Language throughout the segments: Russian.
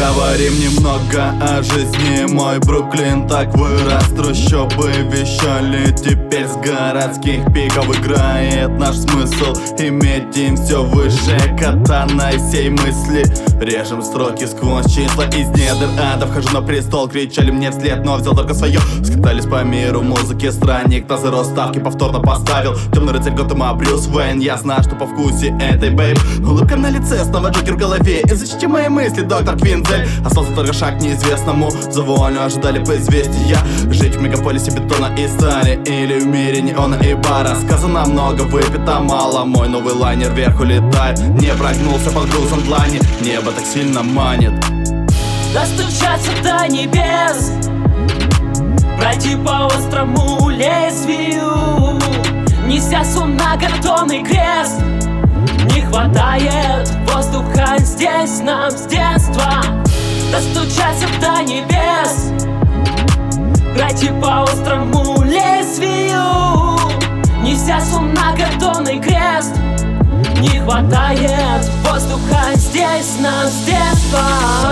Поговорим немного о жизни. Мой Бруклин так вырос, трущобы вещали. Теперь с городских пиков играет наш смысл. И медим все выше катаной сей мысли. Режем строки сквозь числа из недр ада. Вхожу на престол, кричали мне вслед, но взял только свое. Скатались по миру музыки, странник на зеро ставки повторно поставил. Темный рыцарь Готэма Брюс Уэйн. Я знаю, что по вкусе этой бейб. Улыбка на лице, снова Джокер в голове. И защити мои мысли, доктор Квинзель. Остался только шаг к неизвестному. За вуалью ожидали по известия. Жить в мегаполисе бетона и стали, или в мире неона и бара. Сказано много, выпито мало. Мой новый лайнер вверх улетает. Не прогнулся под грузом длани. Небо так сильно манит. Достучаться до небес, пройти по острому лезвию, неся сум на картонный крест. Не хватает воздуха здесь нам с детства. Достучаться до небес, пройти по острому лезвию, неся сум на картонный крест. Не хватает воздуха здесь нам с детства.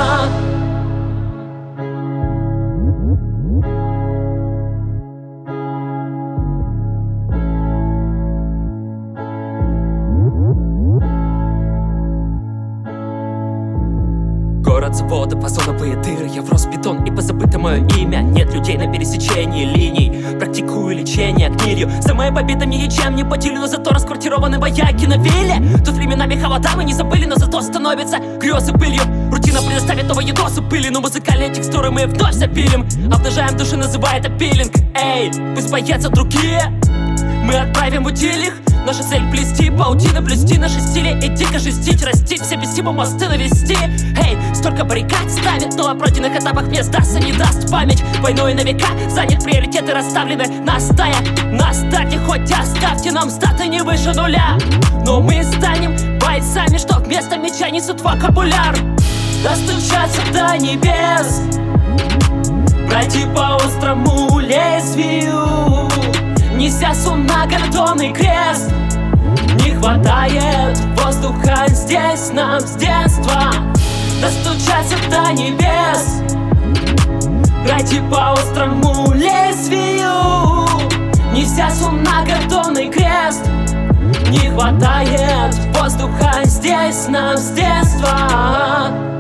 Город заводов, озоновые дыры. Я врос в бетон и позабыто мое имя. Нет людей на пересечении линий. Практикую лечение гнилью. За моей победой мне ничем не поделю. Но зато расквартированы вояки на вилле. Тут временами холода мы не забыли, но зато становятся грезы пылью. Рутина предоставит новую дозу пыли, но музыкальные текстуры мы вновь запилим. Обнажаем души, называя это пилинг. Эй, пусть боятся другие. Мы отправим утиль их. Наша цель плести паутины, плести наши стили. И дико жестить, растить, все бессимо мосты навести. Эй, столько баррикад ставит, но о пройденных этапах мне сдастся, не даст память. Войной на века занят, приоритеты расставлены на стая. На старте хоть оставьте нам статы не выше нуля. Но мы станем бойцами, что вместо меча несут вокабуляр. Достучаться до небес, пройти по острому лезвию, неся сум на картонный крест. Не хватает воздуха здесь нам с детства. Достучаться до небес, пройти по острому лезвию, неся сум на картонный крест. Не хватает воздуха здесь нам с детства.